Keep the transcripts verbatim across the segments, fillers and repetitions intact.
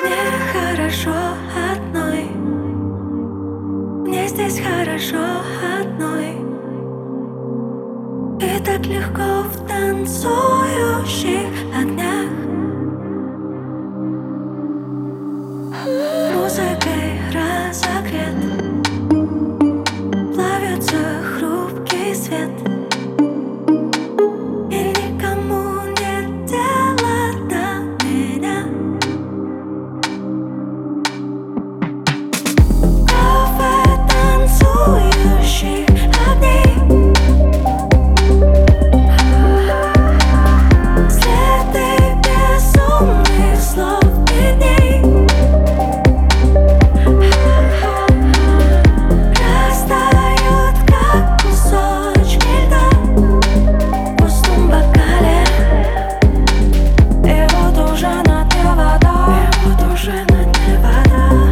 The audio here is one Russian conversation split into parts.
Мне хорошо одной, мне здесь хорошо одной. И так легко в танцующих огнях. Музыкой разогрет, плавится хрупкий свет. И никому нет дела до меня. Кафе танцующих огней, следы безумных слов и дней. Растают, как кусочки льда в пустом бокале. И вот уже на дне вода, и вот уже на дне вода.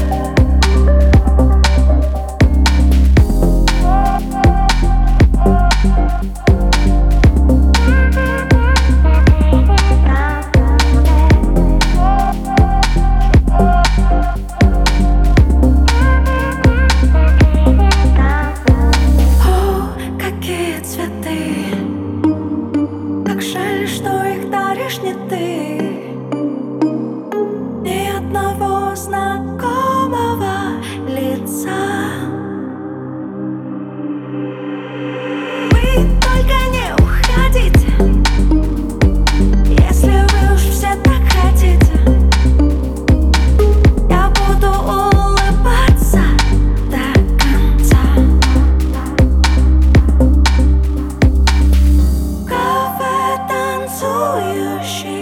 О, какие цветы! Как жаль, что их даришь не ты. Ни одного знакомого лица. Вы только не уходите, если вы уж все так хотите. Я буду улыбаться до конца. Кафе танцующий